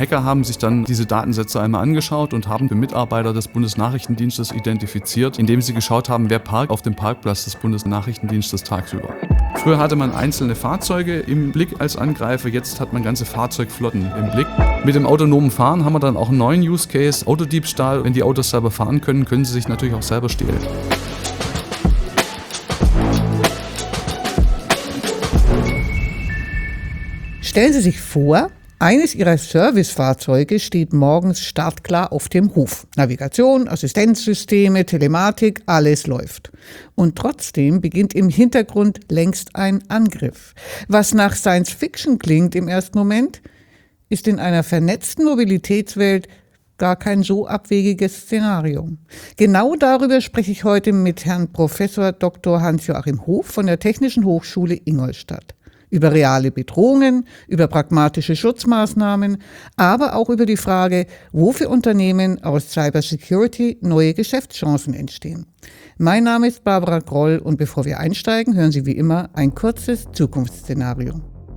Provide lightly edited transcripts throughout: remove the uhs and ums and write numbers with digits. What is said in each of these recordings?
Hacker haben sich dann diese Datensätze einmal angeschaut und haben den Mitarbeiter des Bundesnachrichtendienstes identifiziert, indem sie geschaut haben, wer parkt auf dem Parkplatz des Bundesnachrichtendienstes tagsüber. Früher hatte man einzelne Fahrzeuge im Blick als Angreifer, jetzt hat man ganze Fahrzeugflotten im Blick. Mit dem autonomen Fahren haben wir dann auch einen neuen Use Case, Autodiebstahl. Wenn die Autos selber fahren können, können sie sich natürlich auch selber stehlen. Stellen Sie sich vor, eines Ihrer Servicefahrzeuge steht morgens startklar auf dem Hof. Navigation, Assistenzsysteme, Telematik, alles läuft. Und trotzdem beginnt im Hintergrund längst ein Angriff. Was nach Science Fiction klingt im ersten Moment, ist in einer vernetzten Mobilitätswelt gar kein so abwegiges Szenario. Genau darüber spreche ich heute mit Herrn Professor Dr. Hans-Joachim Hof von der Technischen Hochschule Ingolstadt. Über reale Bedrohungen, über pragmatische Schutzmaßnahmen, aber auch über die Frage, wo für Unternehmen aus Cybersecurity neue Geschäftschancen entstehen. Mein Name ist Barbara Groll und bevor wir einsteigen, hören Sie wie immer ein kurzes Zukunftsszenario.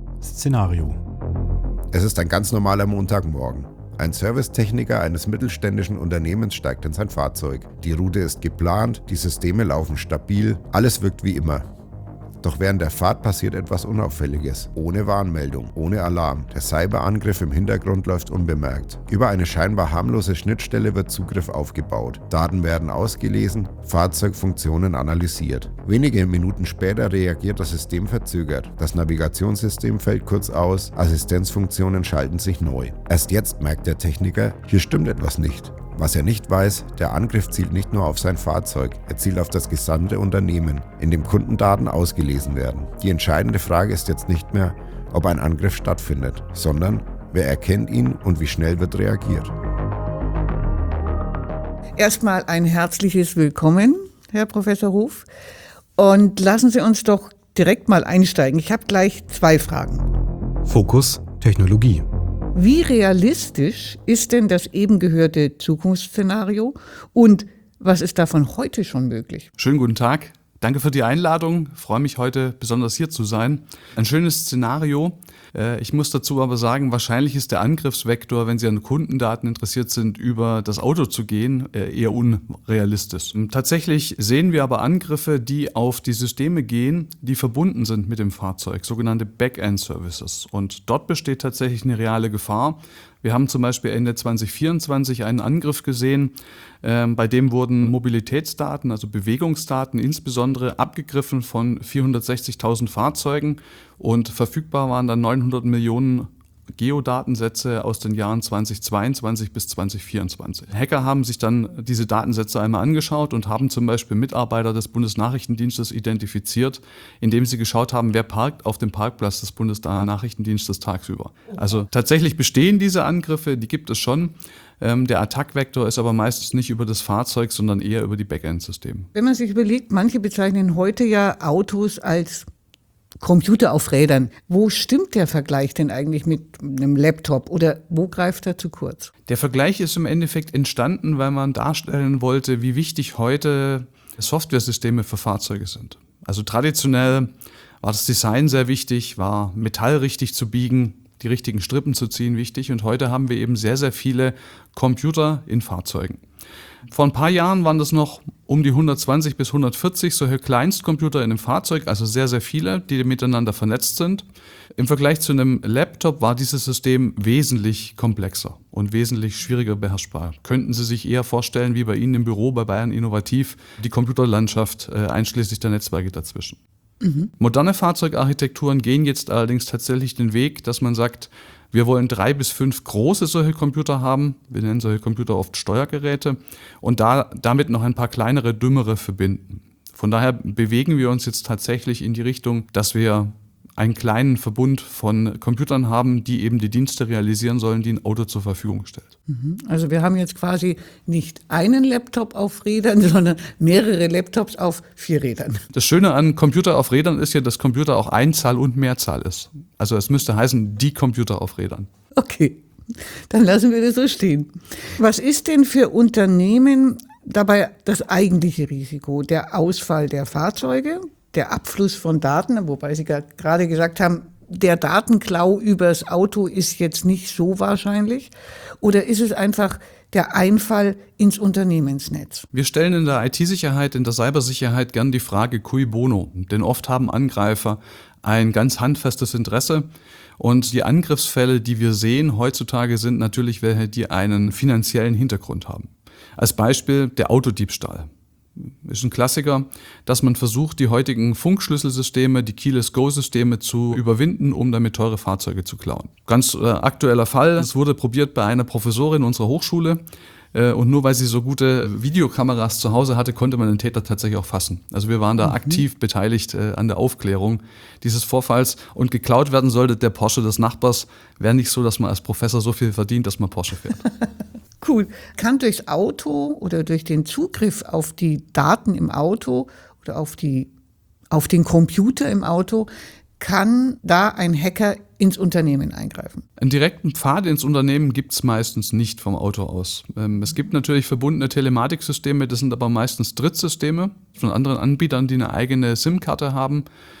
Es ist ein ganz normaler Montagmorgen. Ein Servicetechniker eines mittelständischen Unternehmens steigt in sein Fahrzeug. Die Route ist geplant, die Systeme laufen stabil, alles wirkt wie immer. Doch während der Fahrt passiert etwas Unauffälliges, ohne Warnmeldung, ohne Alarm. Der Cyberangriff im Hintergrund läuft unbemerkt. Über eine scheinbar harmlose Schnittstelle wird Zugriff aufgebaut. Daten werden ausgelesen, Fahrzeugfunktionen analysiert. Wenige Minuten später reagiert das System verzögert. Das Navigationssystem fällt kurz aus, Assistenzfunktionen schalten sich neu. Erst jetzt merkt der Techniker, hier stimmt etwas nicht. Was er nicht weiß, der Angriff zielt nicht nur auf sein Fahrzeug, er zielt auf das gesamte Unternehmen, in dem Kundendaten ausgelesen werden. Die entscheidende Frage ist jetzt nicht mehr, ob ein Angriff stattfindet, sondern wer erkennt ihn und wie schnell wird reagiert. Erstmal ein herzliches Willkommen, Herr Professor Hof. Und lassen Sie uns doch direkt mal einsteigen. Ich habe gleich 2 Fragen. Fokus Technologie. Wie realistisch ist denn das eben gehörte Zukunftsszenario und was ist davon heute schon möglich? Schönen guten Tag. Danke für die Einladung. Ich freue mich, heute besonders hier zu sein. Ein schönes Szenario. Ich muss dazu aber sagen, wahrscheinlich ist der Angriffsvektor, wenn Sie an Kundendaten interessiert sind, über das Auto zu gehen, eher unrealistisch. Tatsächlich sehen wir aber Angriffe, die auf die Systeme gehen, die verbunden sind mit dem Fahrzeug, sogenannte Backend-Services. Und dort besteht tatsächlich eine reale Gefahr. Wir haben zum Beispiel Ende 2024 einen Angriff gesehen, bei dem wurden Mobilitätsdaten, also Bewegungsdaten insbesondere, abgegriffen von 460.000 Fahrzeugen und verfügbar waren dann 900 Millionen Geodatensätze aus den Jahren 2022 bis 2024. Hacker haben sich dann diese Datensätze einmal angeschaut und haben zum Beispiel Mitarbeiter des Bundesnachrichtendienstes identifiziert, indem sie geschaut haben, wer parkt auf dem Parkplatz des Bundesnachrichtendienstes tagsüber. Also tatsächlich bestehen diese Angriffe, die gibt es schon. Der Attackvektor ist aber meistens nicht über das Fahrzeug, sondern eher über die Backend-Systeme. Wenn man sich überlegt, manche bezeichnen heute ja Autos als Computer auf Rädern. Wo stimmt der Vergleich denn eigentlich mit einem Laptop oder wo greift er zu kurz? Der Vergleich ist im Endeffekt entstanden, weil man darstellen wollte, wie wichtig heute Softwaresysteme für Fahrzeuge sind. Also traditionell war das Design sehr wichtig, war Metall richtig zu biegen, die richtigen Strippen zu ziehen wichtig und heute haben wir eben sehr, sehr viele Computer in Fahrzeugen. Vor ein paar Jahren waren das noch um die 120 bis 140 solche Kleinstcomputer in einem Fahrzeug, also sehr, sehr viele, die miteinander vernetzt sind. Im Vergleich zu einem Laptop war dieses System wesentlich komplexer und wesentlich schwieriger beherrschbar. Könnten Sie sich eher vorstellen, wie bei Ihnen im Büro bei Bayern Innovativ, die Computerlandschaft einschließlich der Netzwerke dazwischen. Moderne Fahrzeugarchitekturen gehen jetzt allerdings tatsächlich den Weg, dass man sagt, wir wollen 3 bis 5 große solche Computer haben. Wir nennen solche Computer oft Steuergeräte und damit noch ein paar kleinere, dümmere verbinden. Von daher bewegen wir uns jetzt tatsächlich in die Richtung, dass wir einen kleinen Verbund von Computern haben, die eben die Dienste realisieren sollen, die ein Auto zur Verfügung stellt. Also wir haben jetzt quasi nicht einen Laptop auf Rädern, sondern mehrere Laptops auf 4 Rädern. Das Schöne an Computer auf Rädern ist ja, dass Computer auch Einzahl und Mehrzahl ist. Also es müsste heißen, die Computer auf Rädern. Okay, dann lassen wir das so stehen. Was ist denn für Unternehmen dabei das eigentliche Risiko? Der Ausfall der Fahrzeuge, der Abfluss von Daten, wobei Sie gerade gesagt haben, der Datenklau übers Auto ist jetzt nicht so wahrscheinlich? Oder ist es einfach der Einfall ins Unternehmensnetz? Wir stellen in der IT-Sicherheit, in der Cybersicherheit gern die Frage cui bono, denn oft haben Angreifer ein ganz handfestes Interesse. Und die Angriffsfälle, die wir sehen heutzutage, sind natürlich welche, die einen finanziellen Hintergrund haben. Als Beispiel der Autodiebstahl. Ist ein Klassiker, dass man versucht, die heutigen Funkschlüsselsysteme, die Keyless-Go-Systeme zu überwinden, um damit teure Fahrzeuge zu klauen. Ganz aktueller Fall, es wurde probiert bei einer Professorin unserer Hochschule und nur weil sie so gute Videokameras zu Hause hatte, konnte man den Täter tatsächlich auch fassen. Also wir waren da aktiv beteiligt an der Aufklärung dieses Vorfalls und geklaut werden sollte der Porsche des Nachbars. Wäre nicht so, dass man als Professor so viel verdient, dass man Porsche fährt. Cool. Kann durchs Auto oder durch den Zugriff auf die Daten im Auto oder auf den Computer im Auto, kann da ein Hacker ins Unternehmen eingreifen? Einen direkten Pfad ins Unternehmen gibt es meistens nicht vom Auto aus. Es gibt natürlich verbundene Telematiksysteme, das sind aber meistens Drittsysteme von anderen Anbietern, die eine eigene SIM-Karte haben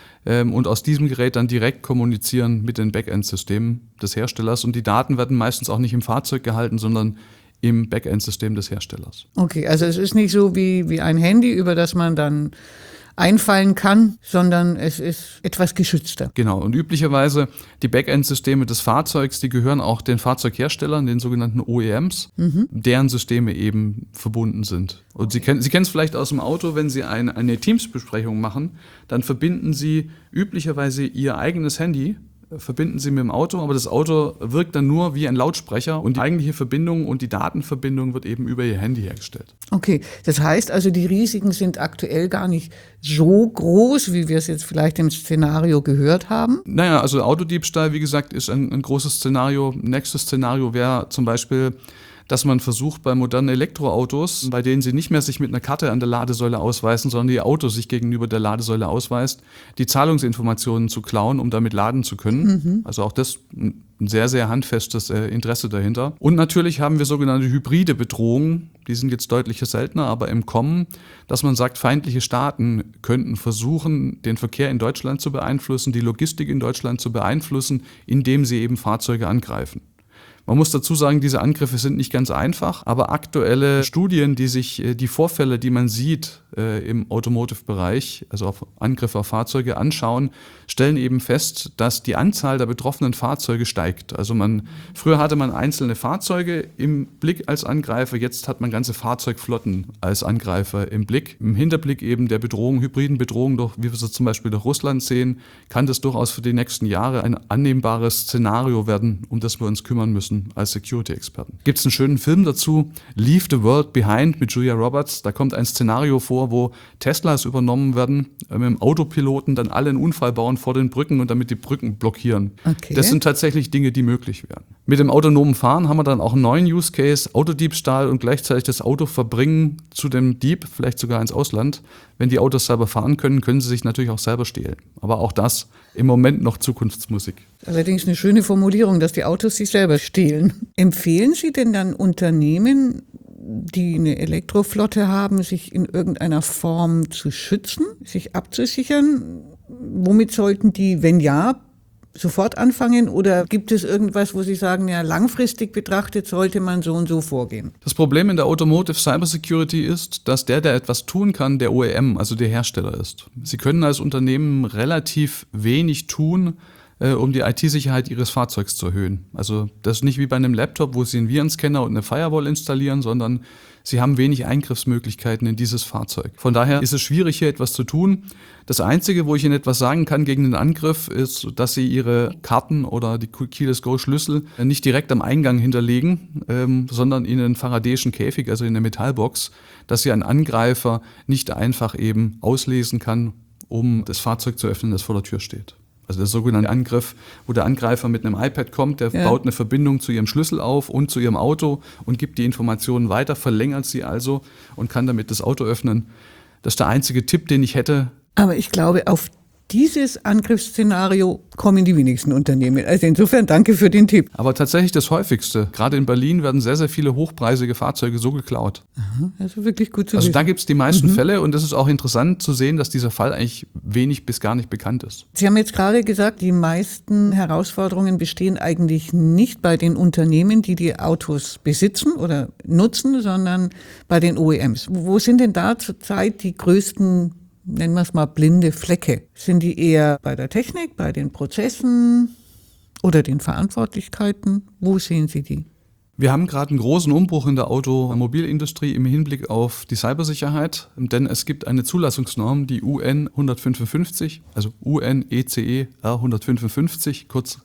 und aus diesem Gerät dann direkt kommunizieren mit den Backend-Systemen des Herstellers. Und die Daten werden meistens auch nicht im Fahrzeug gehalten, sondern im Backend-System des Herstellers. Okay, also es ist nicht so wie ein Handy, über das man dann einfallen kann, sondern es ist etwas geschützter. Genau, und üblicherweise die Backend-Systeme des Fahrzeugs, die gehören auch den Fahrzeugherstellern, den sogenannten OEMs, deren Systeme eben verbunden sind. Und Sie kennen es vielleicht aus dem Auto, wenn Sie eine Teams-Besprechung machen, dann verbinden Sie üblicherweise Ihr eigenes Handy, verbinden Sie mit dem Auto, aber das Auto wirkt dann nur wie ein Lautsprecher und die eigentliche Verbindung und die Datenverbindung wird eben über Ihr Handy hergestellt. Okay, das heißt also, die Risiken sind aktuell gar nicht so groß, wie wir es jetzt vielleicht im Szenario gehört haben? Naja, also Autodiebstahl, wie gesagt, ist ein großes Szenario. Nächstes Szenario wäre zum Beispiel, dass man versucht, bei modernen Elektroautos, bei denen sie nicht mehr sich mit einer Karte an der Ladesäule ausweisen, sondern ihr Auto sich gegenüber der Ladesäule ausweist, die Zahlungsinformationen zu klauen, um damit laden zu können. Also auch das ein sehr, sehr handfestes Interesse dahinter. Und natürlich haben wir sogenannte hybride Bedrohungen, die sind jetzt deutlich seltener, aber im Kommen, dass man sagt, feindliche Staaten könnten versuchen, den Verkehr in Deutschland zu beeinflussen, die Logistik in Deutschland zu beeinflussen, indem sie eben Fahrzeuge angreifen. Man muss dazu sagen, diese Angriffe sind nicht ganz einfach, aber aktuelle Studien, die sich die Vorfälle, die man sieht im Automotive-Bereich, also auf Angriffe auf Fahrzeuge anschauen, stellen eben fest, dass die Anzahl der betroffenen Fahrzeuge steigt. Also früher hatte man einzelne Fahrzeuge im Blick als Angreifer, jetzt hat man ganze Fahrzeugflotten als Angreifer im Blick. Im Hinterblick eben der Bedrohung, hybriden Bedrohung, wie wir sie zum Beispiel durch Russland sehen, kann das durchaus für die nächsten Jahre ein annehmbares Szenario werden, um das wir uns kümmern müssen als Security-Experten. Gibt es einen schönen Film dazu, Leave the World Behind mit Julia Roberts. Da kommt ein Szenario vor, wo Teslas übernommen werden, mit dem Autopiloten dann alle einen Unfall bauen vor den Brücken und damit die Brücken blockieren. Okay. Das sind tatsächlich Dinge, die möglich wären. Mit dem autonomen Fahren haben wir dann auch einen neuen Use Case, Autodiebstahl und gleichzeitig das Auto verbringen zu dem Dieb, vielleicht sogar ins Ausland. Wenn die Autos selber fahren können, können sie sich natürlich auch selber stehlen. Aber auch das im Moment noch Zukunftsmusik. Allerdings eine schöne Formulierung, dass die Autos sich selber stehlen. Empfehlen Sie denn dann Unternehmen, die eine Elektroflotte haben, sich in irgendeiner Form zu schützen, sich abzusichern? Womit sollten die, wenn ja, sofort anfangen oder gibt es irgendwas, wo Sie sagen, ja, langfristig betrachtet sollte man so und so vorgehen? Das Problem in der Automotive Cybersecurity ist, dass der etwas tun kann, der OEM, also der Hersteller ist. Sie können als Unternehmen relativ wenig tun, um die IT-Sicherheit Ihres Fahrzeugs zu erhöhen. Also das ist nicht wie bei einem Laptop, wo Sie einen Virenscanner und eine Firewall installieren, sondern Sie haben wenig Eingriffsmöglichkeiten in dieses Fahrzeug. Von daher ist es schwierig, hier etwas zu tun. Das Einzige, wo ich Ihnen etwas sagen kann gegen den Angriff, ist, dass Sie Ihre Karten oder die Keyless-Go-Schlüssel nicht direkt am Eingang hinterlegen, sondern in einen faradäischen Käfig, also in eine Metallbox, dass Sie einen Angreifer nicht einfach eben auslesen kann, um das Fahrzeug zu öffnen, das vor der Tür steht. Also der sogenannte Angriff, wo der Angreifer mit einem iPad kommt, der baut eine Verbindung zu ihrem Schlüssel auf und zu ihrem Auto und gibt die Informationen weiter, verlängert sie also und kann damit das Auto öffnen. Das ist der einzige Tipp, den ich hätte. Aber ich glaube, auf Dieses Angriffsszenario kommen die wenigsten Unternehmen. Also insofern danke für den Tipp. Aber tatsächlich das häufigste. Gerade in Berlin werden sehr, sehr viele hochpreisige Fahrzeuge so geklaut. Aha, also wirklich gut zu Also wissen. da gibt es die meisten Fälle und es ist auch interessant zu sehen, dass dieser Fall eigentlich wenig bis gar nicht bekannt ist. Sie haben jetzt gerade gesagt, die meisten Herausforderungen bestehen eigentlich nicht bei den Unternehmen, die die Autos besitzen oder nutzen, sondern bei den OEMs. Wo sind denn da zurzeit die größten, nennen wir es mal, blinde Flecke? Sind die eher bei der Technik, bei den Prozessen oder den Verantwortlichkeiten? Wo sehen Sie die? Wir haben gerade einen großen Umbruch in der Automobilindustrie im Hinblick auf die Cybersicherheit, denn es gibt eine Zulassungsnorm, die UN 155, also UNECE R155, kurz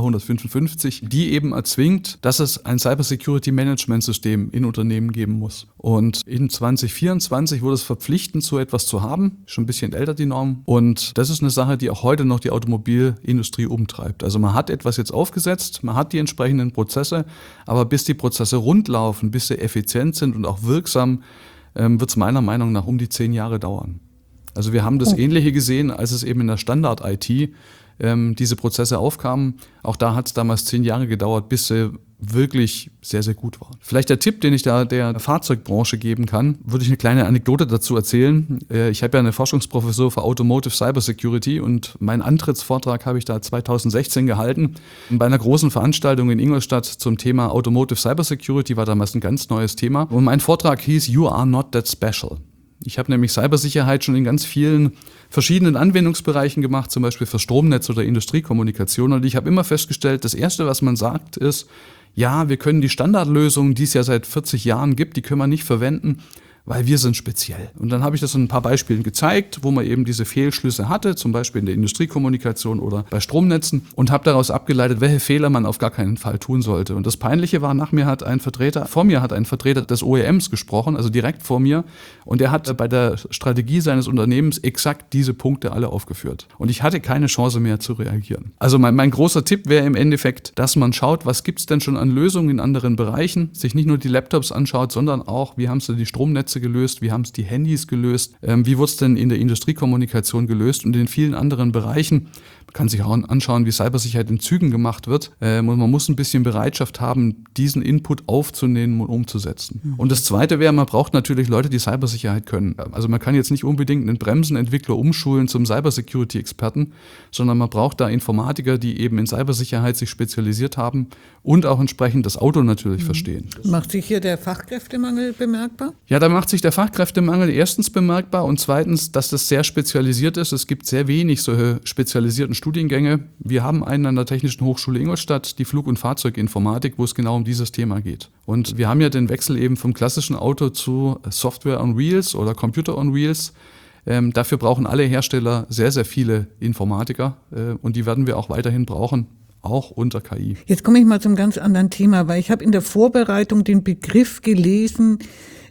R155, die eben erzwingt, dass es ein Cybersecurity-Management-System in Unternehmen geben muss. Und in 2024 wurde es verpflichtend, so etwas zu haben. Schon ein bisschen älter die Norm. Und das ist eine Sache, die auch heute noch die Automobilindustrie umtreibt. Also man hat etwas jetzt aufgesetzt, man hat die entsprechenden Prozesse, aber bis die Prozesse rund laufen, bis sie effizient sind und auch wirksam, wird es meiner Meinung nach um die 10 Jahre dauern. Also wir haben das Ähnliche gesehen, als es eben in der Standard-IT diese Prozesse aufkamen. Auch da hat es damals 10 Jahre gedauert, bis sie wirklich sehr, sehr gut waren. Vielleicht der Tipp, den ich da der Fahrzeugbranche geben kann, würde ich eine kleine Anekdote dazu erzählen. Ich habe ja eine Forschungsprofessur für Automotive Cybersecurity und meinen Antrittsvortrag habe ich da 2016 gehalten. Bei einer großen Veranstaltung in Ingolstadt zum Thema Automotive Cybersecurity war damals ein ganz neues Thema. Und mein Vortrag hieß You are not that special. Ich habe nämlich Cybersicherheit schon in ganz vielen verschiedenen Anwendungsbereichen gemacht, zum Beispiel für Stromnetz oder Industriekommunikation. Und ich habe immer festgestellt, das Erste, was man sagt, ist, ja, wir können die Standardlösungen, die es ja seit 40 Jahren gibt, die können wir nicht verwenden, weil wir sind speziell. Und dann habe ich das in ein paar Beispielen gezeigt, wo man eben diese Fehlschlüsse hatte, zum Beispiel in der Industriekommunikation oder bei Stromnetzen und habe daraus abgeleitet, welche Fehler man auf gar keinen Fall tun sollte. Und das Peinliche war, vor mir hat ein Vertreter des OEMs gesprochen, also direkt vor mir, und er hat bei der Strategie seines Unternehmens exakt diese Punkte alle aufgeführt. Und ich hatte keine Chance mehr zu reagieren. Also mein großer Tipp wäre im Endeffekt, dass man schaut, was gibt es denn schon an Lösungen in anderen Bereichen, sich nicht nur die Laptops anschaut, sondern auch, wie haben sie die Stromnetze gelöst, wie haben es die Handys gelöst, wie wurde es denn in der Industriekommunikation gelöst und in vielen anderen Bereichen. Man kann sich auch anschauen, wie Cybersicherheit in Zügen gemacht wird. Und man muss ein bisschen Bereitschaft haben, diesen Input aufzunehmen und umzusetzen. Und das Zweite wäre, man braucht natürlich Leute, die Cybersicherheit können. Also man kann jetzt nicht unbedingt einen Bremsenentwickler umschulen zum Cybersecurity-Experten, sondern man braucht da Informatiker, die eben in Cybersicherheit sich spezialisiert haben und auch entsprechend das Auto natürlich verstehen. Macht sich hier der Fachkräftemangel bemerkbar? Ja, da macht sich der Fachkräftemangel erstens bemerkbar und zweitens, dass das sehr spezialisiert ist. Es gibt sehr wenig solche spezialisierten Studiengänge. Wir haben einen an der Technischen Hochschule Ingolstadt, die Flug- und Fahrzeuginformatik, wo es genau um dieses Thema geht. Und wir haben ja den Wechsel eben vom klassischen Auto zu Software on Wheels oder Computer on Wheels. Dafür brauchen alle Hersteller sehr, sehr viele Informatiker und die werden wir auch weiterhin brauchen, auch unter KI. Jetzt komme ich mal zum ganz anderen Thema, weil ich habe in der Vorbereitung den Begriff gelesen,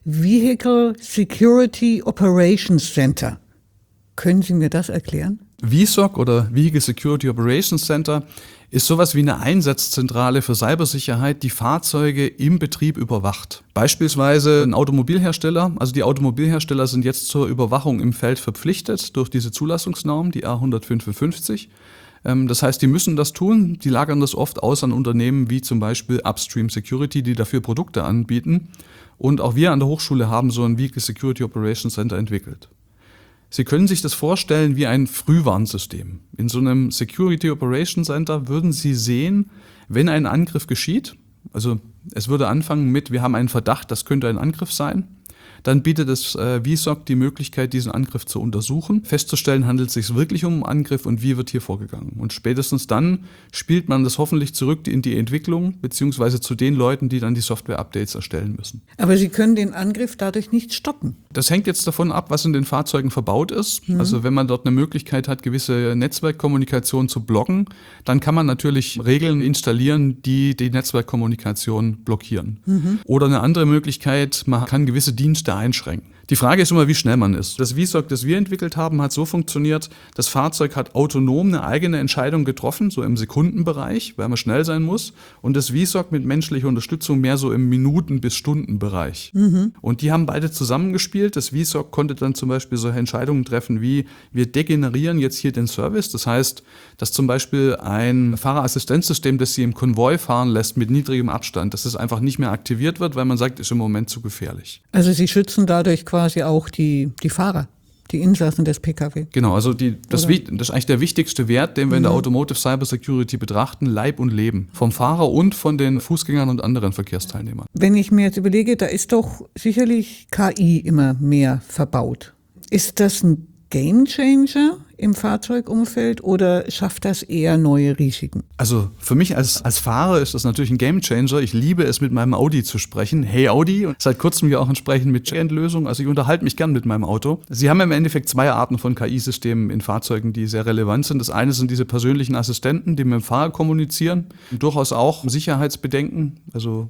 Vehicle Security Operations Center. Können Sie mir das erklären? VSOC oder Vehicle Security Operations Center ist sowas wie eine Einsatzzentrale für Cybersicherheit, die Fahrzeuge im Betrieb überwacht. Beispielsweise ein Automobilhersteller, also die Automobilhersteller sind jetzt zur Überwachung im Feld verpflichtet durch diese Zulassungsnorm, die R155. Das heißt, die müssen das tun, die lagern das oft aus an Unternehmen wie zum Beispiel Upstream Security, die dafür Produkte anbieten. Und auch wir an der Hochschule haben so ein Vehicle Security Operations Center entwickelt. Sie können sich das vorstellen wie ein Frühwarnsystem. In so einem Security Operations Center würden Sie sehen, wenn ein Angriff geschieht, also es würde anfangen mit, wir haben einen Verdacht, das könnte ein Angriff sein. Dann bietet das VSOC die Möglichkeit, diesen Angriff zu untersuchen, festzustellen, handelt es sich wirklich um einen Angriff und wie wird hier vorgegangen. Und spätestens dann spielt man das hoffentlich zurück in die Entwicklung, beziehungsweise zu den Leuten, die dann die Software-Updates erstellen müssen. Aber Sie können den Angriff dadurch nicht stoppen. Das hängt jetzt davon ab, was in den Fahrzeugen verbaut ist. Also wenn man dort eine Möglichkeit hat, gewisse Netzwerkkommunikation zu blocken, dann kann man natürlich Regeln installieren, die die Netzwerkkommunikation blockieren. Oder eine andere Möglichkeit, man kann gewisse Dienste Rechte einschränken. Die Frage ist immer, wie schnell man ist. Das VSOC, das wir entwickelt haben, hat so funktioniert, das Fahrzeug hat autonom eine eigene Entscheidung getroffen, so im Sekundenbereich, weil man schnell sein muss. Und das VSOC mit menschlicher Unterstützung mehr so im Minuten- bis Stundenbereich. Und die haben beide zusammengespielt. Das VSOC konnte dann zum Beispiel solche Entscheidungen treffen wie, wir degenerieren jetzt hier den Service. Das heißt, dass zum Beispiel ein Fahrerassistenzsystem, das Sie im Konvoi fahren lässt mit niedrigem Abstand, dass es einfach nicht mehr aktiviert wird, weil man sagt, ist im Moment zu gefährlich. Also Sie schützen dadurch quasi auch die Fahrer, die Insassen des Pkw. Genau, also das ist eigentlich der wichtigste Wert, den wir in der Automotive Cyber Security betrachten, Leib und Leben. Vom Fahrer und von den Fußgängern und anderen Verkehrsteilnehmern. Wenn ich mir jetzt überlege, da ist doch sicherlich KI immer mehr verbaut. Ist das ein Gamechanger im Fahrzeugumfeld oder schafft das eher neue Risiken? Also für mich als Fahrer ist das natürlich ein Gamechanger. Ich liebe es, mit meinem Audi zu sprechen. Hey Audi, und seit kurzem ja auch entsprechend mit Check-End-Lösungen. Also ich unterhalte mich gern mit meinem Auto. Sie haben im Endeffekt zwei Arten von KI-Systemen in Fahrzeugen, die sehr relevant sind. Das eine sind diese persönlichen Assistenten, die mit dem Fahrer kommunizieren. Durchaus auch Sicherheitsbedenken, also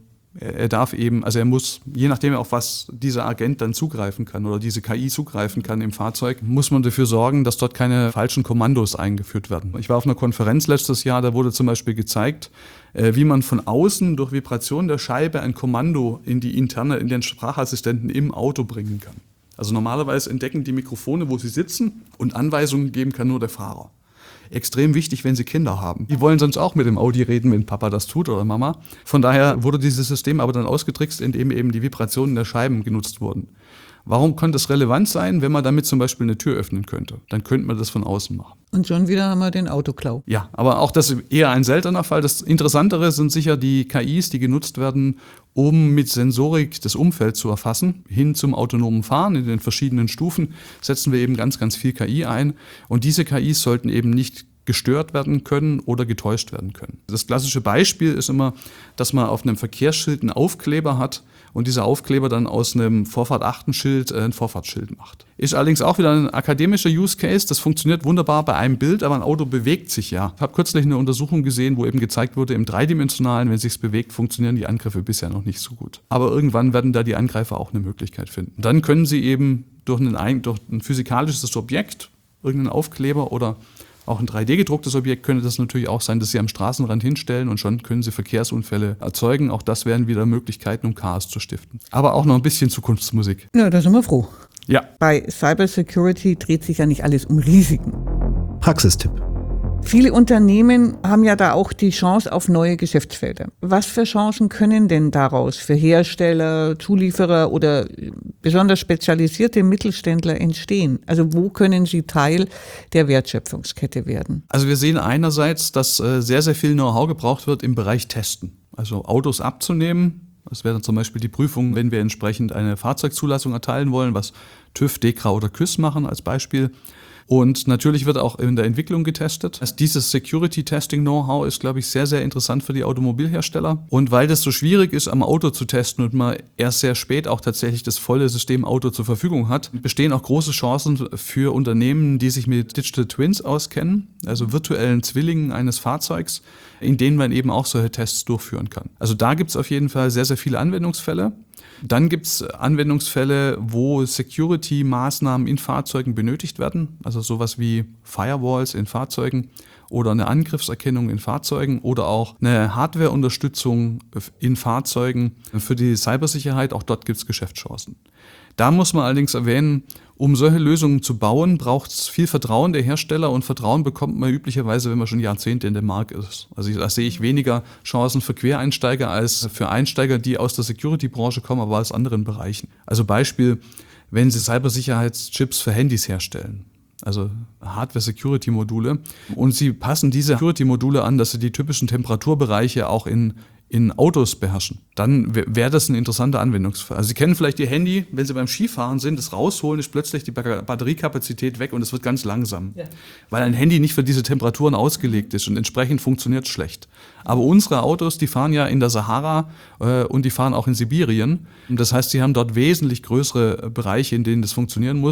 er muss, je nachdem auf was dieser Agent dann zugreifen kann oder diese KI zugreifen kann im Fahrzeug, muss man dafür sorgen, dass dort keine falschen Kommandos eingeführt werden. Ich war auf einer Konferenz letztes Jahr, da wurde zum Beispiel gezeigt, wie man von außen durch Vibration der Scheibe ein Kommando in den Sprachassistenten im Auto bringen kann. Also normalerweise entdecken die Mikrofone, wo sie sitzen, und Anweisungen geben kann nur der Fahrer. Extrem wichtig, wenn Sie Kinder haben. Die wollen sonst auch mit dem Audi reden, wenn Papa das tut oder Mama. Von daher wurde dieses System aber dann ausgetrickst, indem eben die Vibrationen der Scheiben genutzt wurden. Warum könnte es relevant sein, wenn man damit zum Beispiel eine Tür öffnen könnte? Dann könnte man das von außen machen. Und schon wieder haben wir den Autoklau. Ja, aber auch das ist eher ein seltener Fall. Das Interessantere sind sicher die KIs, die genutzt werden, um mit Sensorik das Umfeld zu erfassen. Hin zum autonomen Fahren in den verschiedenen Stufen setzen wir eben ganz, ganz viel KI ein. Und diese KIs sollten eben nicht gestört werden können oder getäuscht werden können. Das klassische Beispiel ist immer, dass man auf einem Verkehrsschild einen Aufkleber hat und dieser Aufkleber dann aus einem Vorfahrt-Achten-Schild ein Vorfahrtsschild macht. Ist allerdings auch wieder ein akademischer Use Case. Das funktioniert wunderbar bei einem Bild, aber ein Auto bewegt sich ja. Ich habe kürzlich eine Untersuchung gesehen, wo eben gezeigt wurde, im Dreidimensionalen, wenn es sich bewegt, funktionieren die Angriffe bisher noch nicht so gut. Aber irgendwann werden da die Angreifer auch eine Möglichkeit finden. Dann können sie eben durch ein physikalisches Objekt, irgendeinen Aufkleber oder auch ein 3D-gedrucktes Objekt könnte das natürlich auch sein, dass Sie am Straßenrand hinstellen und schon können Sie Verkehrsunfälle erzeugen. Auch das wären wieder Möglichkeiten, um Chaos zu stiften. Aber auch noch ein bisschen Zukunftsmusik. Ja, da sind wir froh. Ja. Bei Cybersecurity dreht sich ja nicht alles um Risiken. Praxistipp. Viele Unternehmen haben ja da auch die Chance auf neue Geschäftsfelder. Was für Chancen können denn daraus für Hersteller, Zulieferer oder besonders spezialisierte Mittelständler entstehen? Also wo können sie Teil der Wertschöpfungskette werden? Also wir sehen einerseits, dass sehr, sehr viel Know-how gebraucht wird im Bereich Testen. Also Autos abzunehmen. Das wäre dann zum Beispiel die Prüfung, wenn wir entsprechend eine Fahrzeugzulassung erteilen wollen, was TÜV, DEKRA oder KÜS machen als Beispiel. Und natürlich wird auch in der Entwicklung getestet. Dieses Security-Testing-Know-how ist, glaube ich, sehr, sehr interessant für die Automobilhersteller. Und weil das so schwierig ist, am Auto zu testen und man erst sehr spät auch tatsächlich das volle System Auto zur Verfügung hat, bestehen auch große Chancen für Unternehmen, die sich mit Digital Twins auskennen, also virtuellen Zwillingen eines Fahrzeugs, in denen man eben auch solche Tests durchführen kann. Also da gibt es auf jeden Fall sehr, sehr viele Anwendungsfälle. Dann gibt es Anwendungsfälle, wo Security-Maßnahmen in Fahrzeugen benötigt werden, also sowas wie Firewalls in Fahrzeugen oder eine Angriffserkennung in Fahrzeugen oder auch eine Hardware-Unterstützung in Fahrzeugen für die Cybersicherheit. Auch dort gibt es Geschäftschancen. Da muss man allerdings erwähnen, um solche Lösungen zu bauen, braucht es viel Vertrauen der Hersteller und Vertrauen bekommt man üblicherweise, wenn man schon Jahrzehnte in dem Markt ist. Also da sehe ich weniger Chancen für Quereinsteiger als für Einsteiger, die aus der Security-Branche kommen, aber aus anderen Bereichen. Also Beispiel, wenn Sie Cybersicherheitschips für Handys herstellen, also Hardware-Security-Module, und Sie passen diese Security-Module an, dass Sie die typischen Temperaturbereiche auch in Autos beherrschen, dann wäre das ein interessanter Anwendungsfall. Also Sie kennen vielleicht Ihr Handy, wenn Sie beim Skifahren sind, das rausholen, ist plötzlich die Batteriekapazität weg und es wird ganz langsam, weil ein Handy nicht für diese Temperaturen ausgelegt ist und entsprechend funktioniert es schlecht. Aber unsere Autos, die fahren ja in der Sahara und die fahren auch in Sibirien. Das heißt, sie haben dort wesentlich größere Bereiche, in denen das funktionieren muss,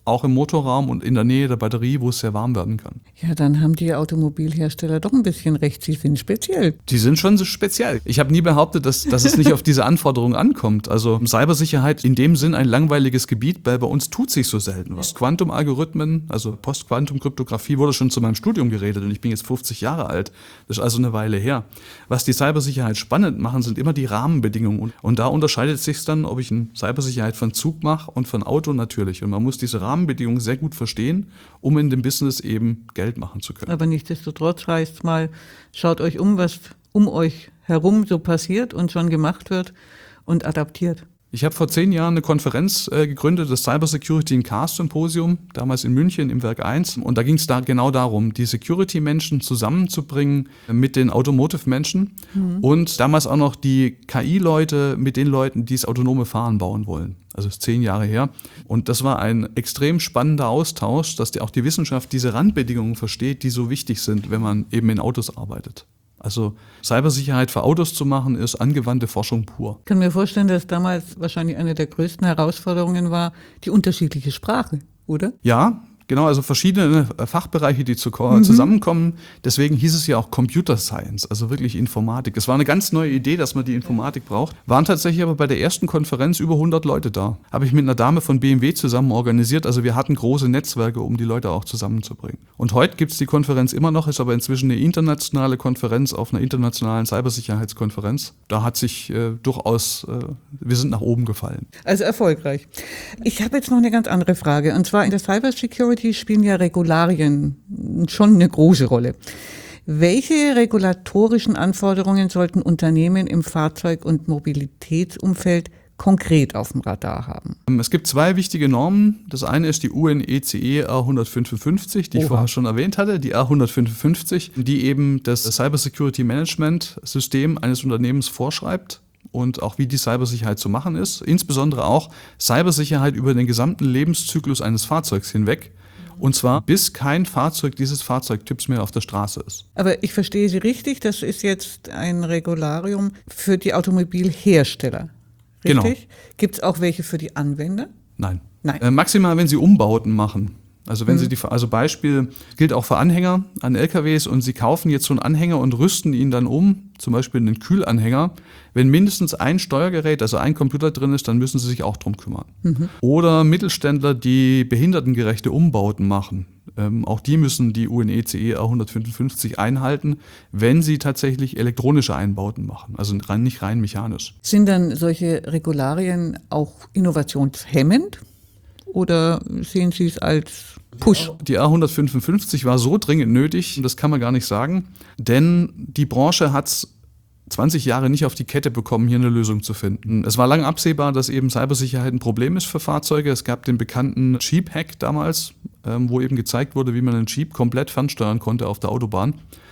auch im Motorraum und in der Nähe der Batterie, wo es sehr warm werden kann. Ja, dann haben die Automobilhersteller doch ein bisschen recht, sie sind speziell. Die sind schon so speziell. Ich habe nie behauptet, dass es nicht auf diese Anforderungen ankommt. Also Cybersicherheit in dem Sinn ein langweiliges Gebiet, weil bei uns tut sich so selten was. Quantum-Algorithmen, also Post-Quantum-Kryptographie wurde schon zu meinem Studium geredet und ich bin jetzt 50 Jahre alt. Das ist also eine Weile her. Was die Cybersicherheit spannend machen, sind immer die Rahmenbedingungen. Und da unterscheidet es sich dann, ob ich eine Cybersicherheit von Zug mache und von Auto natürlich. Und man muss diese Rahmenbedingungen sehr gut verstehen, um in dem Business eben Geld machen zu können. Aber nichtsdestotrotz heißt es mal, schaut euch um, was um euch herum so passiert und schon gemacht wird und adaptiert. Ich habe vor 10 Jahren eine Konferenz gegründet, das Cybersecurity in Cars Symposium, damals in München im Werk 1. Und da ging es genau darum, die Security-Menschen zusammenzubringen mit den Automotive-Menschen und damals auch noch die KI-Leute mit den Leuten, die das autonome Fahren bauen wollen. Also das ist 10 Jahre her. Und das war ein extrem spannender Austausch, dass auch die Wissenschaft diese Randbedingungen versteht, die so wichtig sind, wenn man eben in Autos arbeitet. Also Cybersicherheit für Autos zu machen, ist angewandte Forschung pur. Ich kann mir vorstellen, dass damals wahrscheinlich eine der größten Herausforderungen war, die unterschiedliche Sprache, oder? Ja, genau, also verschiedene Fachbereiche, die zusammenkommen. Deswegen hieß es ja auch Computer Science, also wirklich Informatik. Es war eine ganz neue Idee, dass man die Informatik braucht. Waren tatsächlich aber bei der ersten Konferenz über 100 Leute da. Habe ich mit einer Dame von BMW zusammen organisiert. Also wir hatten große Netzwerke, um die Leute auch zusammenzubringen. Und heute gibt es die Konferenz immer noch, ist aber inzwischen eine internationale Konferenz auf einer internationalen Cybersicherheitskonferenz. Da hat sich durchaus, wir sind nach oben gefallen. Also erfolgreich. Ich habe jetzt noch eine ganz andere Frage. Und zwar in der Cybersecurity spielen ja Regularien schon eine große Rolle. Welche regulatorischen Anforderungen sollten Unternehmen im Fahrzeug- und Mobilitätsumfeld konkret auf dem Radar haben? Es gibt 2 wichtige Normen. Das eine ist die UNECE A155, die ich vorher schon erwähnt hatte, die A155, die eben das Cyber Security Management System eines Unternehmens vorschreibt. Und auch wie die Cybersicherheit zu machen ist. Insbesondere auch Cybersicherheit über den gesamten Lebenszyklus eines Fahrzeugs hinweg. Und zwar bis kein Fahrzeug dieses Fahrzeugtyps mehr auf der Straße ist. Aber ich verstehe Sie richtig, das ist jetzt ein Regularium für die Automobilhersteller. Richtig? Genau. Gibt es auch welche für die Anwender? Nein. Nein. Maximal, wenn Sie Umbauten machen. Also wenn Sie Beispiel gilt auch für Anhänger an LKWs und Sie kaufen jetzt so einen Anhänger und rüsten ihn dann um, zum Beispiel einen Kühlanhänger. Wenn mindestens ein Steuergerät, also ein Computer drin ist, dann müssen Sie sich auch drum kümmern. Oder Mittelständler, die behindertengerechte Umbauten machen. Auch die müssen die UNECE A155 einhalten, wenn sie tatsächlich elektronische Einbauten machen, also nicht rein mechanisch. Sind dann solche Regularien auch innovationshemmend oder sehen Sie es als Push? Die A155 war so dringend nötig, das kann man gar nicht sagen, denn die Branche hat es 20 Jahre nicht auf die Kette bekommen, hier eine Lösung zu finden. Es war lange absehbar, dass eben Cybersicherheit ein Problem ist für Fahrzeuge. Es gab den bekannten Jeep-Hack damals, wo eben gezeigt wurde, wie man einen Jeep komplett fernsteuern konnte auf der Autobahn.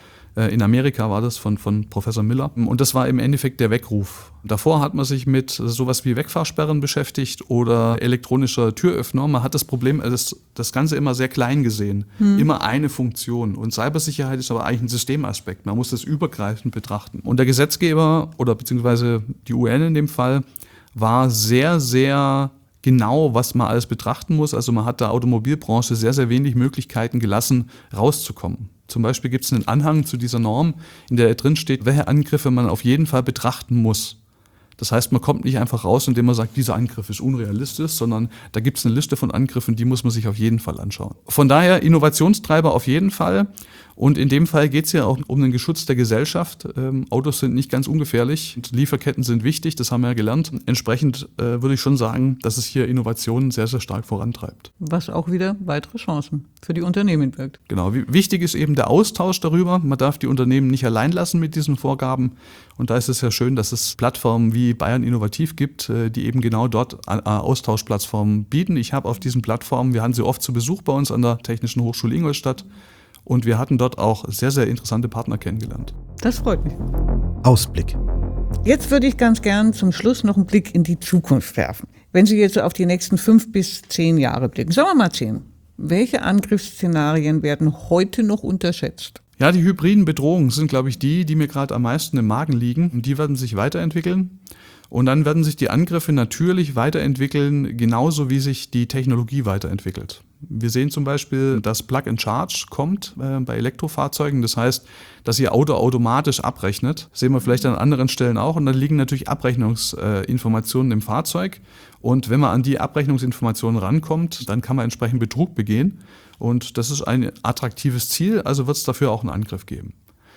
In Amerika war das von Professor Miller. Und das war im Endeffekt der Weckruf. Davor hat man sich mit sowas wie Wegfahrsperren beschäftigt oder elektronischer Türöffner. Man hat das Problem, das Ganze immer sehr klein gesehen. Immer eine Funktion. Und Cybersicherheit ist aber eigentlich ein Systemaspekt. Man muss das übergreifend betrachten. Und der Gesetzgeber oder beziehungsweise die UN in dem Fall war sehr, sehr genau, was man alles betrachten muss. Also man hat der Automobilbranche sehr, sehr wenig Möglichkeiten gelassen, rauszukommen. Zum Beispiel gibt es einen Anhang zu dieser Norm, in der drin steht, welche Angriffe man auf jeden Fall betrachten muss. Das heißt, man kommt nicht einfach raus, indem man sagt, dieser Angriff ist unrealistisch, sondern da gibt es eine Liste von Angriffen, die muss man sich auf jeden Fall anschauen. Von daher Innovationstreiber auf jeden Fall. Und in dem Fall geht es ja auch um den Schutz der Gesellschaft. Autos sind nicht ganz ungefährlich und Lieferketten sind wichtig, das haben wir ja gelernt. Entsprechend würde ich schon sagen, dass es hier Innovationen sehr, sehr stark vorantreibt. Was auch wieder weitere Chancen für die Unternehmen birgt. Genau, wichtig ist eben der Austausch darüber. Man darf die Unternehmen nicht allein lassen mit diesen Vorgaben. Und da ist es ja schön, dass es Plattformen wie Bayern Innovativ gibt, die eben genau dort Austauschplattformen bieten. Ich habe auf diesen Plattformen, wir hatten sie oft zu Besuch bei uns an der Technischen Hochschule Ingolstadt. Und wir hatten dort auch sehr, sehr interessante Partner kennengelernt. Das freut mich. Ausblick. Jetzt würde ich ganz gern zum Schluss noch einen Blick in die Zukunft werfen. Wenn Sie jetzt so auf die nächsten 5 bis 10 Jahre blicken, sagen wir mal 10, welche Angriffsszenarien werden heute noch unterschätzt? Ja, die hybriden Bedrohungen sind, glaube ich, die mir gerade am meisten im Magen liegen. Und die werden sich weiterentwickeln. Und dann werden sich die Angriffe natürlich weiterentwickeln, genauso wie sich die Technologie weiterentwickelt. Wir sehen zum Beispiel, dass Plug and Charge kommt bei Elektrofahrzeugen. Das heißt, dass Ihr Auto automatisch abrechnet. Das sehen wir vielleicht an anderen Stellen auch. Und dann liegen natürlich Abrechnungsinformationen im Fahrzeug. Und wenn man an die Abrechnungsinformationen rankommt, dann kann man entsprechend Betrug begehen. Und das ist ein attraktives Ziel, also wird es dafür auch einen Angriff geben.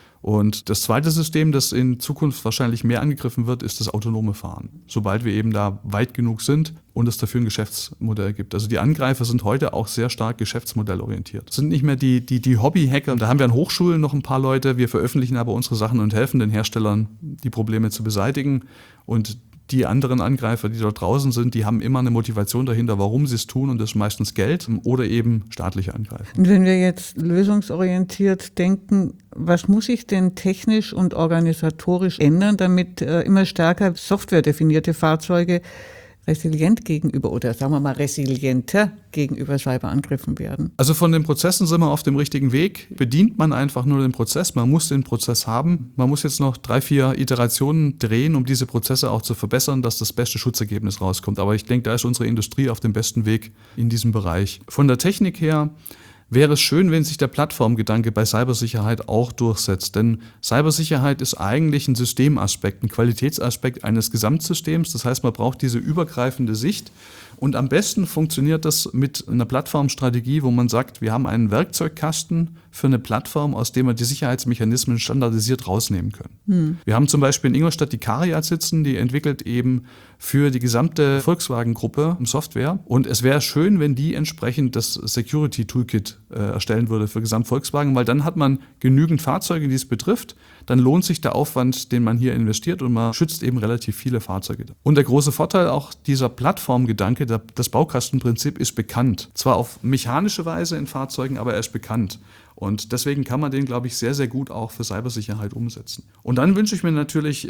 Und das zweite System, das in Zukunft wahrscheinlich mehr angegriffen wird, ist das autonome Fahren. Sobald wir eben da weit genug sind und es dafür ein Geschäftsmodell gibt. Also die Angreifer sind heute auch sehr stark geschäftsmodellorientiert. Es sind nicht mehr die Hobby-Hacker. Da haben wir an Hochschulen noch ein paar Leute. Wir veröffentlichen aber unsere Sachen und helfen den Herstellern, die Probleme zu beseitigen. Und die anderen Angreifer, die dort draußen sind, die haben immer eine Motivation dahinter, warum sie es tun, und das ist meistens Geld oder eben staatliche Angreifer. Und wenn wir jetzt lösungsorientiert denken, was muss sich denn technisch und organisatorisch ändern, damit immer stärker softwaredefinierte Fahrzeuge resilient gegenüber oder sagen wir mal resilienter gegenüber Cyberangriffen werden? Also von den Prozessen sind wir auf dem richtigen Weg. Bedient man einfach nur den Prozess, man muss den Prozess haben. Man muss jetzt noch 3-4 Iterationen drehen, um diese Prozesse auch zu verbessern, dass das beste Schutzergebnis rauskommt. Aber ich denke, da ist unsere Industrie auf dem besten Weg in diesem Bereich. Von der Technik her wäre es schön, wenn sich der Plattformgedanke bei Cybersicherheit auch durchsetzt. Denn Cybersicherheit ist eigentlich ein Systemaspekt, ein Qualitätsaspekt eines Gesamtsystems. Das heißt, man braucht diese übergreifende Sicht. Und am besten funktioniert das mit einer Plattformstrategie, wo man sagt, wir haben einen Werkzeugkasten für eine Plattform, aus dem wir die Sicherheitsmechanismen standardisiert rausnehmen können. Wir haben zum Beispiel in Ingolstadt die Cariad sitzen, die entwickelt eben für die gesamte Volkswagen-Gruppe Software. Und es wäre schön, wenn die entsprechend das Security Toolkit erstellen würde für Gesamt Volkswagen, weil dann hat man genügend Fahrzeuge, die es betrifft. Dann lohnt sich der Aufwand, den man hier investiert, und man schützt eben relativ viele Fahrzeuge. Und der große Vorteil auch dieser Plattformgedanke, das Baukastenprinzip ist bekannt. Zwar auf mechanische Weise in Fahrzeugen, aber er ist bekannt. Und deswegen kann man den, glaube ich, sehr, sehr gut auch für Cybersicherheit umsetzen. Und dann wünsche ich mir natürlich,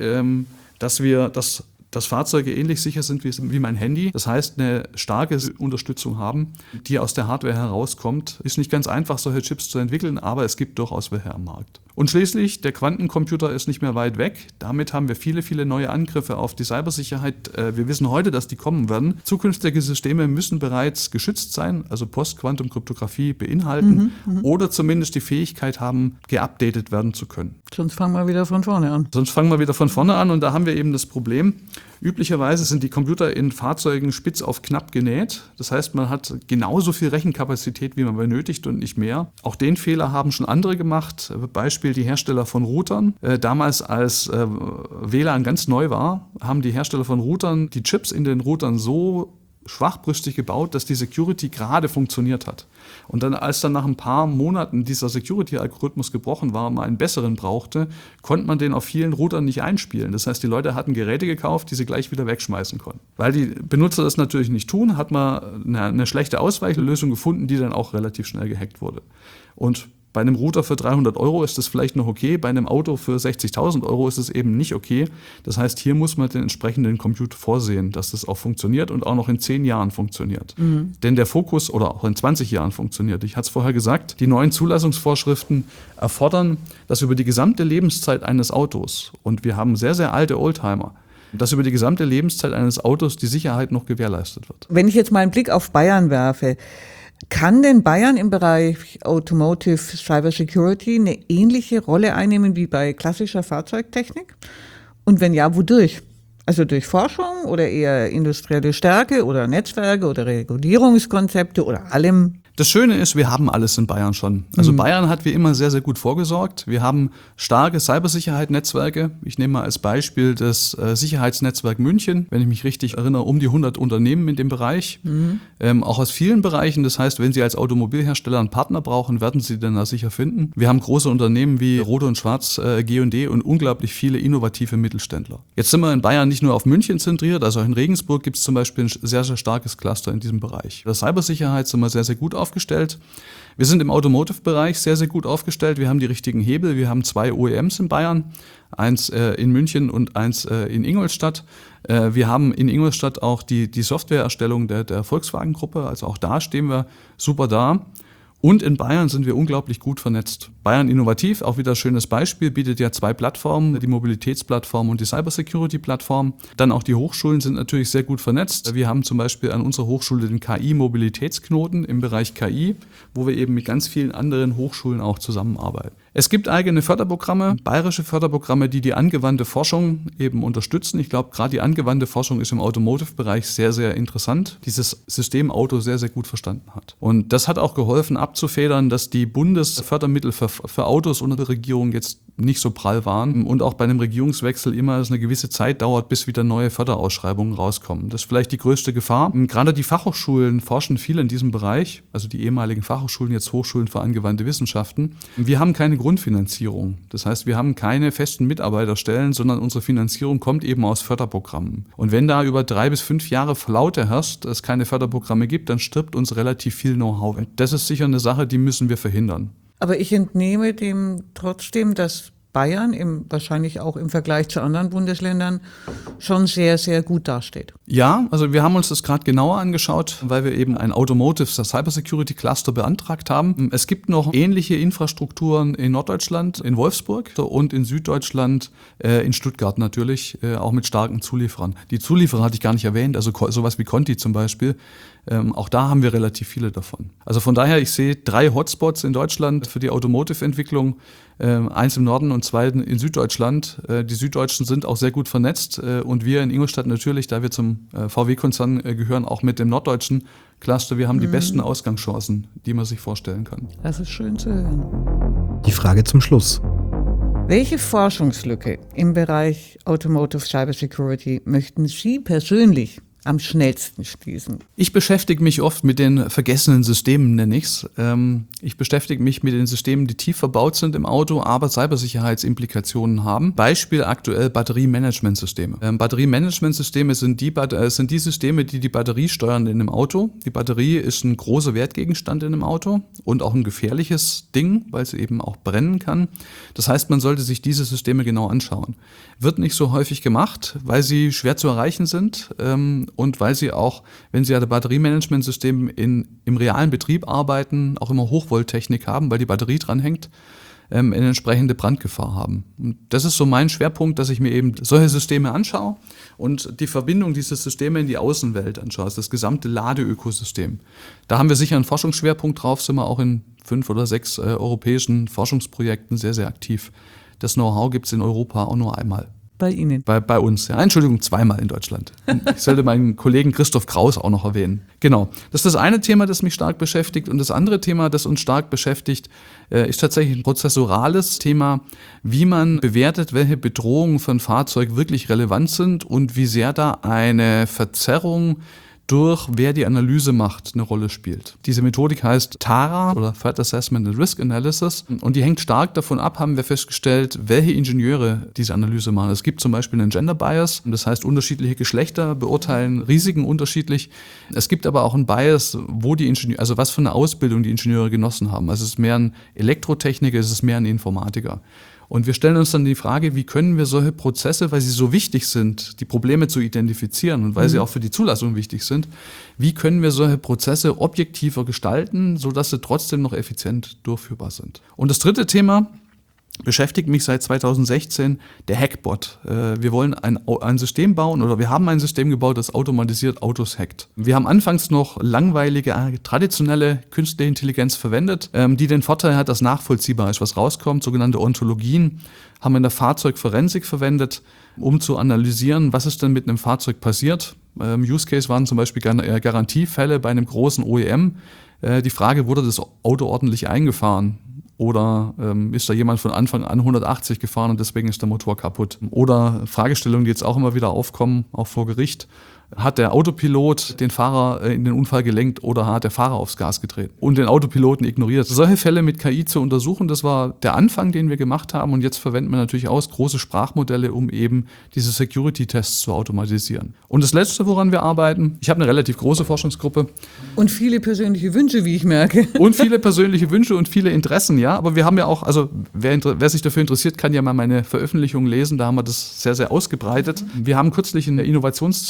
dass Fahrzeuge ähnlich sicher sind wie mein Handy. Das heißt, eine starke Unterstützung haben, die aus der Hardware herauskommt. Ist nicht ganz einfach, solche Chips zu entwickeln, aber es gibt durchaus welche am Markt. Und schließlich, der Quantencomputer ist nicht mehr weit weg. Damit haben wir viele, viele neue Angriffe auf die Cybersicherheit. Wir wissen heute, dass die kommen werden. Zukünftige Systeme müssen bereits geschützt sein, also Post-Quantum-Kryptographie beinhalten oder zumindest die Fähigkeit haben, geupdatet werden zu können. Sonst fangen wir wieder von vorne an. Und da haben wir eben das Problem. Üblicherweise sind die Computer in Fahrzeugen spitz auf knapp genäht. Das heißt, man hat genauso viel Rechenkapazität, wie man benötigt, und nicht mehr. Auch den Fehler haben schon andere gemacht. Beispiel die Hersteller von Routern. Damals, als WLAN ganz neu war, haben die Hersteller von Routern die Chips in den Routern so schwachbrüstig gebaut, dass die Security gerade funktioniert hat. Und dann, als dann nach ein paar Monaten dieser Security-Algorithmus gebrochen war und man einen besseren brauchte, konnte man den auf vielen Routern nicht einspielen. Das heißt, die Leute hatten Geräte gekauft, die sie gleich wieder wegschmeißen konnten. Weil die Benutzer das natürlich nicht tun, hat man eine schlechte Ausweichlösung gefunden, die dann auch relativ schnell gehackt wurde. Und bei einem Router für 300 € ist das vielleicht noch okay, bei einem Auto für 60.000 € ist es eben nicht okay. Das heißt, hier muss man den entsprechenden Computer vorsehen, dass das auch funktioniert und auch noch in 10 Jahren funktioniert. Denn der Fokus, oder auch in 20 Jahren funktioniert. Ich hatte es vorher gesagt, die neuen Zulassungsvorschriften erfordern, dass über die gesamte Lebenszeit eines Autos, und wir haben sehr, sehr alte Oldtimer, dass über die gesamte Lebenszeit eines Autos die Sicherheit noch gewährleistet wird. Wenn ich jetzt mal einen Blick auf Bayern werfe, kann denn Bayern im Bereich Automotive Cybersecurity eine ähnliche Rolle einnehmen wie bei klassischer Fahrzeugtechnik? Und wenn ja, wodurch? Also durch Forschung oder eher industrielle Stärke oder Netzwerke oder Regulierungskonzepte oder allem? Das Schöne ist, wir haben alles in Bayern schon. Also Bayern hat wie immer sehr, sehr gut vorgesorgt. Wir haben starke Cybersicherheit-Netzwerke. Ich nehme mal als Beispiel das Sicherheitsnetzwerk München, wenn ich mich richtig erinnere, um die 100 Unternehmen in dem Bereich. Auch aus vielen Bereichen. Das heißt, wenn Sie als Automobilhersteller einen Partner brauchen, werden Sie den da sicher finden. Wir haben große Unternehmen wie Rote und Schwarz, G&D und unglaublich viele innovative Mittelständler. Jetzt sind wir in Bayern nicht nur auf München zentriert, also in Regensburg gibt es zum Beispiel ein sehr, sehr starkes Cluster in diesem Bereich. Der Cybersicherheit sind wir sehr, sehr gut aufgestellt. Wir sind im Automotive-Bereich sehr, sehr gut aufgestellt. Wir haben die richtigen Hebel. Wir haben 2 OEMs in Bayern, eins in München und eins in Ingolstadt. Wir haben in Ingolstadt auch die Softwareerstellung der Volkswagen-Gruppe. Also auch da stehen wir super da. Und in Bayern sind wir unglaublich gut vernetzt. Bayern Innovativ, auch wieder ein schönes Beispiel, bietet ja 2 Plattformen, die Mobilitätsplattform und die Cybersecurity-Plattform. Dann auch die Hochschulen sind natürlich sehr gut vernetzt. Wir haben zum Beispiel an unserer Hochschule den KI-Mobilitätsknoten im Bereich KI, wo wir eben mit ganz vielen anderen Hochschulen auch zusammenarbeiten. Es gibt eigene Förderprogramme, bayerische Förderprogramme, die angewandte Forschung eben unterstützen. Ich glaube, gerade die angewandte Forschung ist im Automotive-Bereich sehr, sehr interessant, dieses System Auto sehr, sehr gut verstanden hat. Und das hat auch geholfen, abzufedern, dass die Bundesfördermittel für Autos unter der Regierung jetzt nicht so prall waren und auch bei einem Regierungswechsel immer es eine gewisse Zeit dauert, bis wieder neue Förderausschreibungen rauskommen. Das ist vielleicht die größte Gefahr. Gerade die Fachhochschulen forschen viel in diesem Bereich, also die ehemaligen Fachhochschulen, jetzt Hochschulen für angewandte Wissenschaften. Wir haben keine Grundfinanzierung. Das heißt, wir haben keine festen Mitarbeiterstellen, sondern unsere Finanzierung kommt eben aus Förderprogrammen. Und wenn da über 3 bis 5 Jahre Flaute herrscht, es keine Förderprogramme gibt, dann stirbt uns relativ viel Know-how. Das ist sicher eine Sache, die müssen wir verhindern. Aber ich entnehme dem trotzdem, dass Bayern wahrscheinlich auch im Vergleich zu anderen Bundesländern schon sehr, sehr gut dasteht. Ja, also wir haben uns das gerade genauer angeschaut, weil wir eben ein Automotive Cybersecurity Cluster beantragt haben. Es gibt noch ähnliche Infrastrukturen in Norddeutschland, in Wolfsburg und in Süddeutschland, in Stuttgart natürlich, auch mit starken Zulieferern. Die Zulieferer hatte ich gar nicht erwähnt, also sowas wie Conti zum Beispiel. Auch da haben wir relativ viele davon. Also von daher, ich sehe 3 Hotspots in Deutschland für die Automotive-Entwicklung, 1 im Norden und 2 in Süddeutschland. Die Süddeutschen sind auch sehr gut vernetzt und wir in Ingolstadt natürlich, da wir zum VW-Konzern gehören, auch mit dem norddeutschen Cluster. Wir haben die besten Ausgangschancen, die man sich vorstellen kann. Das ist schön zu hören. Die Frage zum Schluss. Welche Forschungslücke im Bereich Automotive Cybersecurity möchten Sie persönlich am schnellsten schließen? Ich beschäftige mich oft mit den vergessenen Systemen, nenne ich es. Ich beschäftige mich mit den Systemen, die tief verbaut sind im Auto, aber Cybersicherheitsimplikationen haben. Beispiel aktuell Batteriemanagementsysteme. Batteriemanagementsysteme sind die Systeme, die Batterie steuern in einem Auto. Die Batterie ist ein großer Wertgegenstand in einem Auto und auch ein gefährliches Ding, weil sie eben auch brennen kann. Das heißt, man sollte sich diese Systeme genau anschauen. Wird nicht so häufig gemacht, weil sie schwer zu erreichen sind. Und weil sie auch, wenn sie an der Batteriemanagementsystem im realen Betrieb arbeiten, auch immer Hochvolttechnik haben, weil die Batterie dranhängt, eine entsprechende Brandgefahr haben. Und das ist so mein Schwerpunkt, dass ich mir eben solche Systeme anschaue und die Verbindung dieser Systeme in die Außenwelt anschaue, also das gesamte Ladeökosystem. Da haben wir sicher einen Forschungsschwerpunkt drauf, sind wir auch in 5 oder 6 europäischen Forschungsprojekten sehr, sehr aktiv. Das Know-how gibt es in Europa auch nur einmal. Bei Ihnen? Bei uns, ja. Entschuldigung, 2-mal in Deutschland. Ich sollte meinen Kollegen Christoph Kraus auch noch erwähnen. Genau. Das ist das eine Thema, das mich stark beschäftigt. Und das andere Thema, das uns stark beschäftigt, ist tatsächlich ein prozessorales Thema, wie man bewertet, welche Bedrohungen für ein Fahrzeug wirklich relevant sind und wie sehr da eine Verzerrung durch wer die Analyse macht, eine Rolle spielt. Diese Methodik heißt TARA oder Threat Assessment and Risk Analysis und die hängt stark davon ab, haben wir festgestellt, welche Ingenieure diese Analyse machen. Es gibt zum Beispiel einen Gender Bias, das heißt unterschiedliche Geschlechter beurteilen Risiken unterschiedlich. Es gibt aber auch einen Bias, wo die Ingenieure, also was für eine Ausbildung die Ingenieure genossen haben. Also es ist mehr ein Elektrotechniker, es ist mehr ein Informatiker. Und wir stellen uns dann die Frage, wie können wir solche Prozesse, weil sie so wichtig sind, die Probleme zu identifizieren und weil sie auch für die Zulassung wichtig sind, wie können wir solche Prozesse objektiver gestalten, sodass sie trotzdem noch effizient durchführbar sind. Und das dritte Thema beschäftigt mich seit 2016, der Hackbot. Wir wollen ein System bauen oder wir haben ein System gebaut, das automatisiert Autos hackt. Wir haben anfangs noch langweilige, traditionelle künstliche Intelligenz verwendet, die den Vorteil hat, dass nachvollziehbar ist, was rauskommt. Sogenannte Ontologien haben wir in der Fahrzeugforensik verwendet, um zu analysieren, was ist denn mit einem Fahrzeug passiert. Use Case waren zum Beispiel Garantiefälle bei einem großen OEM. Die Frage, wurde das Auto ordentlich eingefahren? Oder ist da jemand von Anfang an 180 gefahren und deswegen ist der Motor kaputt? Oder Fragestellungen, die jetzt auch immer wieder aufkommen, auch vor Gericht. Hat der Autopilot den Fahrer in den Unfall gelenkt oder hat der Fahrer aufs Gas getreten und den Autopiloten ignoriert? Solche Fälle mit KI zu untersuchen, das war der Anfang, den wir gemacht haben. Und jetzt verwenden wir natürlich große Sprachmodelle, um eben diese Security-Tests zu automatisieren. Und das Letzte, woran wir arbeiten, ich habe eine relativ große Forschungsgruppe. Und viele persönliche Wünsche, wie ich merke. Und viele persönliche Wünsche und viele Interessen, ja. Aber wir haben ja auch, also wer sich dafür interessiert, kann ja mal meine Veröffentlichungen lesen. Da haben wir das sehr, sehr ausgebreitet. Wir haben kürzlich ein Innovationszentrum Fahrzeug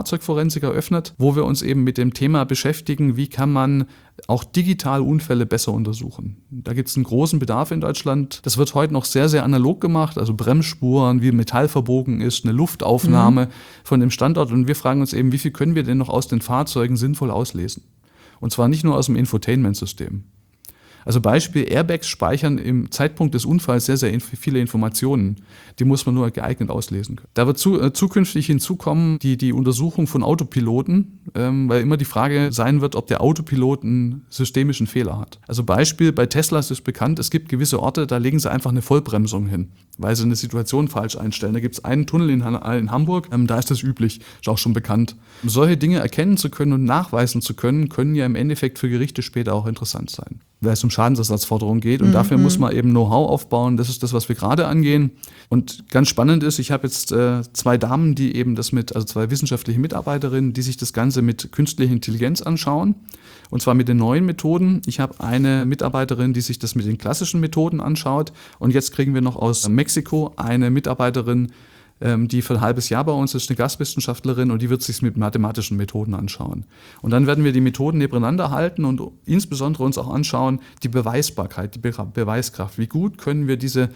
Fahrzeugforensik eröffnet, wo wir uns eben mit dem Thema beschäftigen, wie kann man auch digital Unfälle besser untersuchen. Da gibt es einen großen Bedarf in Deutschland. Das wird heute noch sehr, sehr analog gemacht, also Bremsspuren, wie Metall verbogen ist, eine Luftaufnahme von dem Standort. Und wir fragen uns eben, wie viel können wir denn noch aus den Fahrzeugen sinnvoll auslesen? Und zwar nicht nur aus dem Infotainment-System. Also Beispiel, Airbags speichern im Zeitpunkt des Unfalls sehr, sehr viele Informationen. Die muss man nur geeignet auslesen können. Da wird zukünftig hinzukommen die Untersuchung von Autopiloten, weil immer die Frage sein wird, ob der Autopilot einen systemischen Fehler hat. Also Beispiel, bei Teslas ist bekannt, es gibt gewisse Orte, da legen sie einfach eine Vollbremsung hin, weil sie eine Situation falsch einstellen. Da gibt es einen Tunnel in Hamburg, da ist das üblich, ist auch schon bekannt. Um solche Dinge erkennen zu können und nachweisen zu können, können ja im Endeffekt für Gerichte später auch interessant sein, weil es um Schadensersatzforderungen geht. Und dafür muss man eben Know-how aufbauen. Das ist das, was wir gerade angehen. Und ganz spannend ist, ich habe jetzt 2 Damen, die eben das also 2 wissenschaftliche Mitarbeiterinnen, die sich das Ganze mit künstlicher Intelligenz anschauen. Und zwar mit den neuen Methoden. Ich habe eine Mitarbeiterin, die sich das mit den klassischen Methoden anschaut. Und jetzt kriegen wir noch aus Mexiko eine Mitarbeiterin, die für ein halbes Jahr bei uns ist, eine Gastwissenschaftlerin, und die wird sich mit mathematischen Methoden anschauen. Und dann werden wir die Methoden nebeneinander halten und insbesondere uns auch anschauen, die Beweisbarkeit, die Beweiskraft. Wie gut können wir diese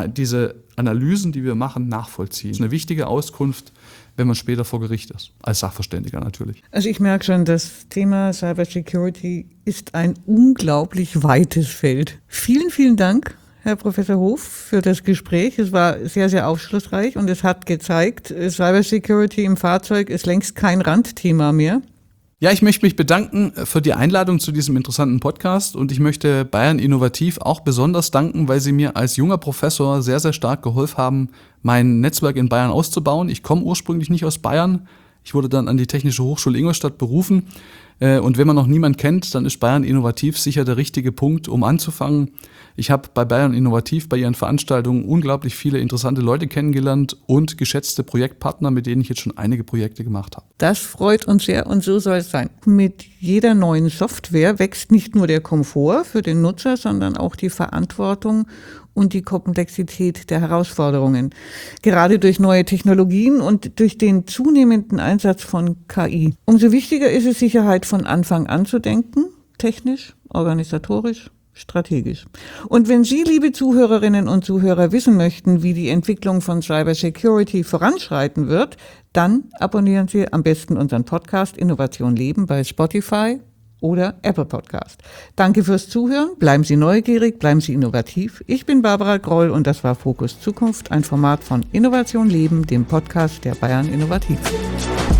Analysen, die wir machen, nachvollziehen? Das ist eine wichtige Auskunft, wenn man später vor Gericht ist, als Sachverständiger natürlich. Also ich merke schon, das Thema Cybersecurity ist ein unglaublich weites Feld. Vielen, vielen Dank, Herr Professor Hof, für das Gespräch. Es war sehr, sehr aufschlussreich und es hat gezeigt, Cybersecurity im Fahrzeug ist längst kein Randthema mehr. Ja, ich möchte mich bedanken für die Einladung zu diesem interessanten Podcast, und ich möchte Bayern Innovativ auch besonders danken, weil sie mir als junger Professor sehr, sehr stark geholfen haben, mein Netzwerk in Bayern auszubauen. Ich komme ursprünglich nicht aus Bayern. Ich wurde dann an die Technische Hochschule Ingolstadt berufen. Und wenn man noch niemanden kennt, dann ist Bayern Innovativ sicher der richtige Punkt, um anzufangen. Ich habe bei Bayern Innovativ bei ihren Veranstaltungen unglaublich viele interessante Leute kennengelernt und geschätzte Projektpartner, mit denen ich jetzt schon einige Projekte gemacht habe. Das freut uns sehr, und so soll es sein. Mit jeder neuen Software wächst nicht nur der Komfort für den Nutzer, sondern auch die Verantwortung und die Komplexität der Herausforderungen. Gerade durch neue Technologien und durch den zunehmenden Einsatz von KI. Umso wichtiger ist es, Sicherheit von Anfang an zu denken, technisch, organisatorisch, strategisch. Und wenn Sie, liebe Zuhörerinnen und Zuhörer, wissen möchten, wie die Entwicklung von Cybersecurity voranschreiten wird, dann abonnieren Sie am besten unseren Podcast Innovation Leben bei Spotify oder Apple Podcast. Danke fürs Zuhören, bleiben Sie neugierig, bleiben Sie innovativ. Ich bin Barbara Groll und das war Fokus Zukunft, ein Format von Innovation Leben, dem Podcast der Bayern Innovativ.